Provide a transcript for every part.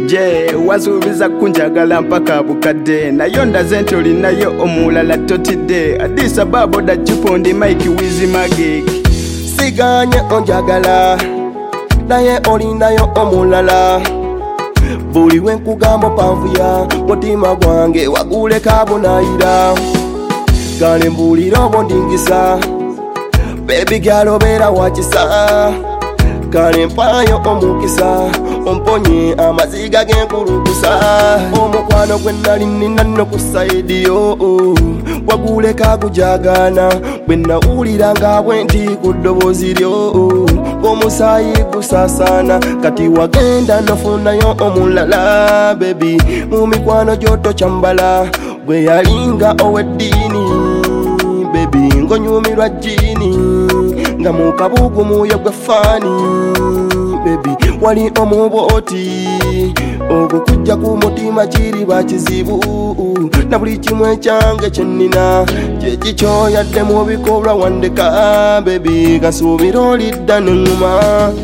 Je wasuubiza kunjagala mpaka bukadde nayo ndaze nti olinayo omulala totidde Addis Ababa da Chipondi Mike Wizi Magic Siganye onjagala naye olinayo omulala buli wenkugamba panvuya mutima gwange wagule kabunayira kale mbulira obondingisa baby girl obeera wakisa kale mpayo omukisa omponye amaziga genkulukusa omukwano gwe nali nina nno ku saidi yo wagule kagujagana bwe nawulira nga bwenti ku ddoboozi lyo omusaayi gusaasaana kati wagenda nofunayo omulala bebi mu mikwano gyotokyambala bwe yalinga ow'eddiini bebi ng'onyumirwa jjiini nga mu kabugu muyo gwe faani bebi wali omubooti ogwo kujja ku mutima kiriba kizibu na buli kimwe kyange kyennina kyekikyo yadde mu bikolwa wandeka bebi gasuubira olidda neŋŋuma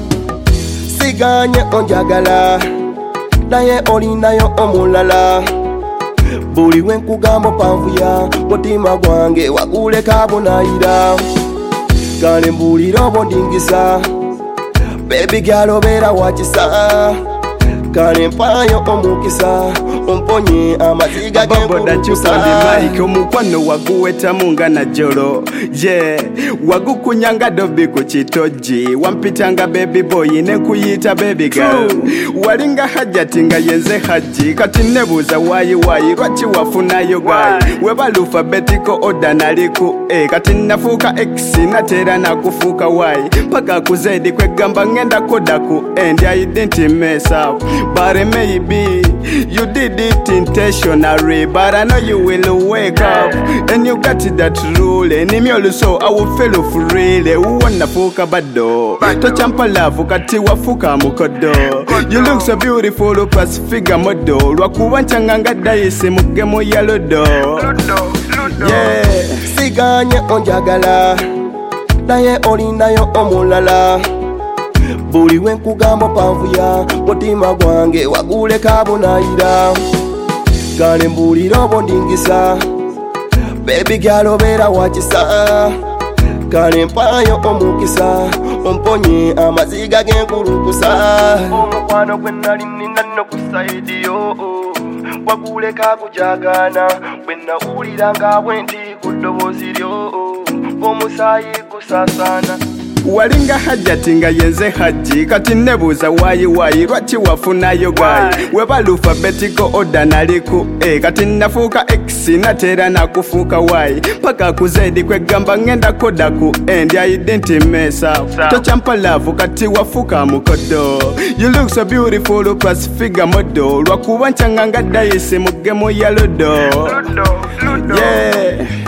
siganye onjagala naye olinayo omulala buli wenkugamba panvuya mutima gwange wagule kabunayira kale mbulira obondingisa baby girl obeera wakisa kale mpayo omukisa omponye amaziga genkulukusa Mike omukwano waguwetamu nga najjolo je wagukunyanga dobi ku kitoji wampitanga baby boy nekuyita baby girl walinga hajjati nga yenze haji kati nebuuza wayi lwaki wafunayo gayi weba alphabetical order naliku kati nafuuka X natera nakufuuka Y paka ku Z kwegamba ngenda kodaku and I didn't mess up but maybe you did it intentionally but I know you will wake up and you got that rule and me also I will feel freely uwana fuka bado tochampa love kati wafuka mukodo you look so beautiful plus figure model lwakuba nchanganga daisi mugemo ya lodo yeah siganye onjagala naye olinayo omulala buli wenkugamba panvuya mutima gwange wagule kabunayira kale mbulira obondingisa baby girl obeera wakisa kale mpayo omukisa omponye amaziga genkulukusa omukwano gwe nali nina nno ku saidi yo wagule kagujagana bwe nawulira nga bwenti ku ddoboozi lyo omusaayi gusaasaana walinga hajjati nga yenze haji kati nebuuza wayi lwaki wafunayo gayi weba alphabetical order naliku kati nafuuka X natera nakufuuka Y paka ku Z kwegamba ngenda kodaku and I didn't mess up tochampa love kati wafuuka mukodo you look so beautiful plus figure model lwakuba nchanganga daisi mugemo ya lodo yeah